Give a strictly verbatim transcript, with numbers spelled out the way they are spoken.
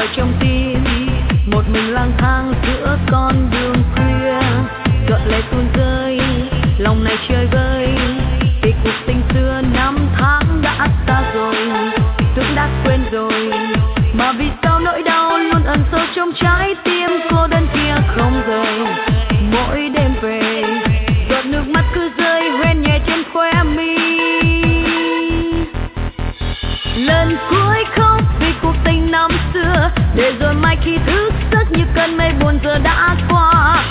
lời trong tim, một mình lang thang giữa con đường khuya, gợn lệ tuôn rơi, lòng này chơi vơi, vì cuộc tình xưa năm tháng đã xa rồi, tưởng đã quên rồi, mà vì sao nỗi đau luôn ẩn sâu trong trái tim cô đơn kia không rời. Mỗi đêm về, giọt nước mắt cứ rơi hoen nhẹ trên khóe mi. Lần cuối khóc vì cuộc tình năm xưa, để rồi mai khi thức giấc như cơn mây buồn giờ đã qua.